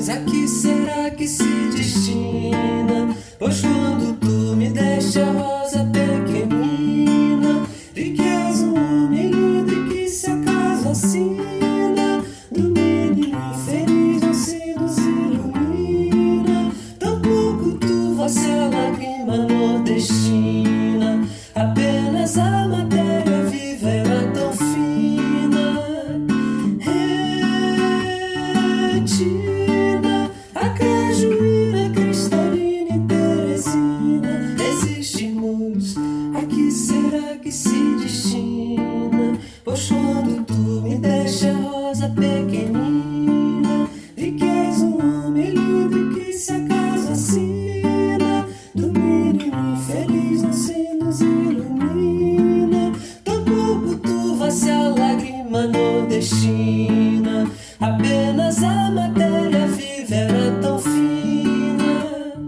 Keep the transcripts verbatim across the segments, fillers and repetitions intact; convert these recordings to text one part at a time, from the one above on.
existimos, a que será que se destina? Pois quando tu me deste a rosa pequenina, vi que és um homem lindo e que se acaso assina, do menino infeliz não se nos ilumina. Tampouco tu, vossa lágrima nordestina, apenas a matéria viva era tão fina. Retina, a cajuína cristalina e teresina, existimos, a que será que se destina? Pois quando tu me deste a rosa pequenina, vi que és um homem lindo e que se acaso assina, do menino infeliz não se nos ilumina. Tampouco tu, vossa lágrima nordestina, apenas a matéria viva era tão fina.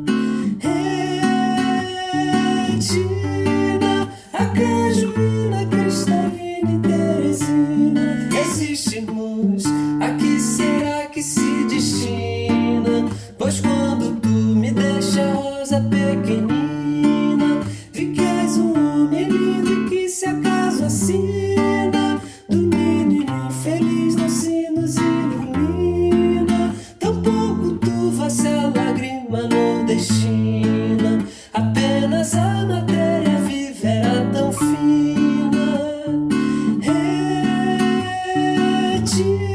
Retina, a cajuína cristalina e teresina, existimos, a que será que se destina? Pois quando tu me deste a rosa pequenina, vi que és um homem lindo e que se acaso assina, do menino infeliz não se nos ilumina. Tampouco tu, vossa lágrima nordestina, apenas a matéria viva era tão fina. Retina,